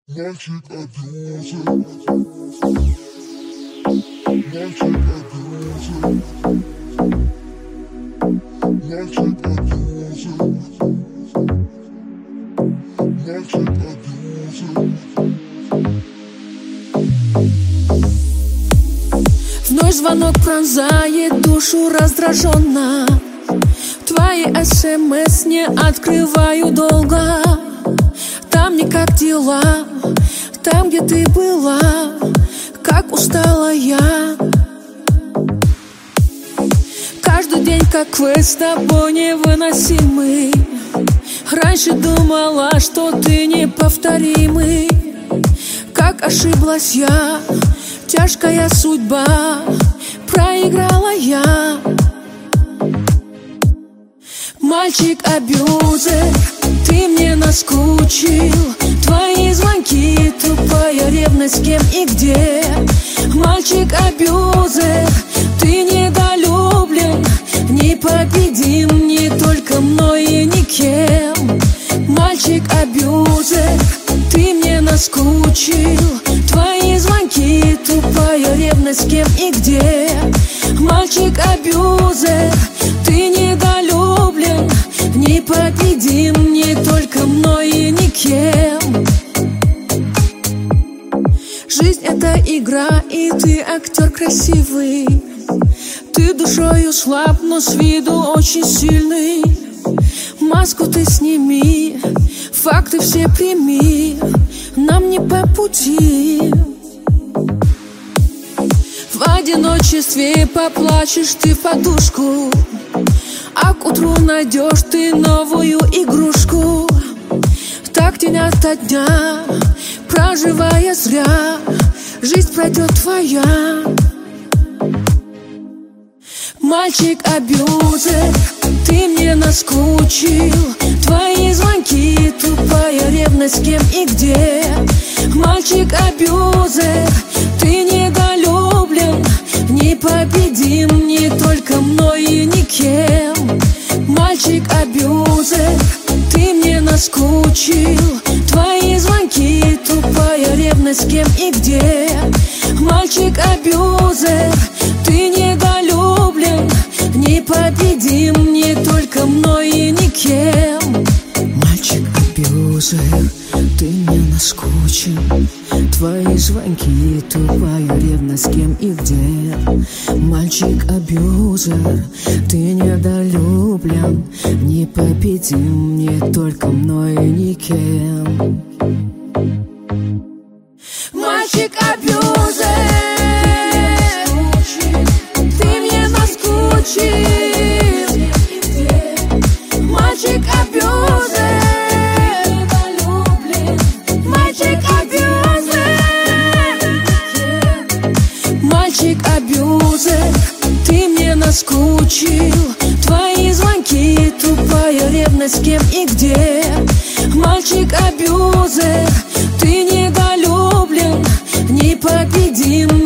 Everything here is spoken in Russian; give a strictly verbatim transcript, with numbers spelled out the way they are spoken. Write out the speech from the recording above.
Мальчик абьюзер, мальчик абьюзер, мальчик абьюзер, мальчик абьюзер. Вновь звонок пронзает душу раздраженно. Твои смс не открываю долго. Там не как дела, там, где ты была, как устала я. Каждый день как квест с тобой невыносимый. Раньше думала, что ты неповторимый. Как ошиблась я, тяжкая судьба, проиграла я. Мальчик-абьюзер, ты мне наскучил. Твои звонки, тупая ревность, с кем и где. Мальчик-абьюзер, ты недолюблен, непобедим не только мной и никем. Мальчик-абьюзер, ты мне наскучил. Твои звонки, тупая ревность, с кем и где. Мальчик-абьюзер, ты недолюблен, непобедим не только мной и никем. Жизнь — это игра, и ты актер красивый. Ты душою слаб, но с виду очень сильный. Маску ты сними, факты все прими, нам не по пути. В одиночестве поплачешь ты в подушку, а к утру найдешь ты новую игрушку. Так день ото дня, проживая зря, жизнь пройдет твоя. Мальчик-абьюзер, ты мне наскучил. Твои звонки, тупая ревность, с кем и где. Мальчик-абьюзер, ты недолюблен, непобедим не только мной и никем. Мальчик-абьюзер, ты мне наскучил. Твои звонки, тупая ревность, с кем и где. Мальчик-абьюзер, ты недолюблен, непобедим не только мной и никем. Мальчик-абьюзер, ты мне наскучил. Твои звонки, тупая ревность, с кем и где. Мальчик-абьюзер, ты недолюблен, непобедим не только мной и никем. Мальчик-абьюзер, ты мне наскучил. Мальчик-абьюзер, Мальчик-абьюзер, ты мне наскучил. Твои звонки, тупая ревность, с кем и где. Мальчик-абьюзер, ты недолюблен, непобедим